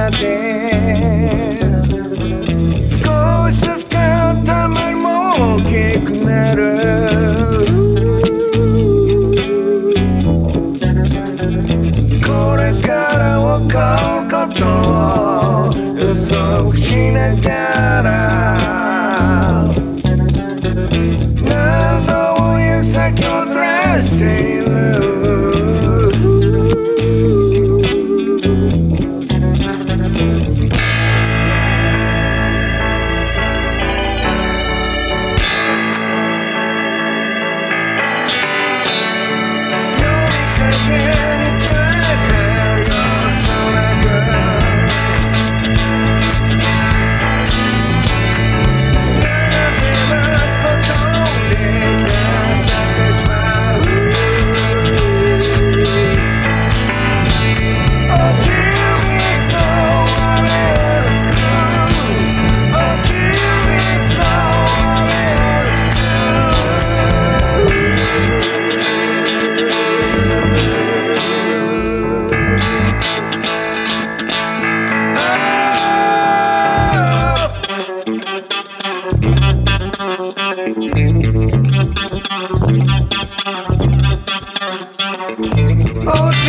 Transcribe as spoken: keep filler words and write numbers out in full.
まで少しずつ固まるも大きくなるこれから起こることを予測しながら何度も行く先をずらしているOh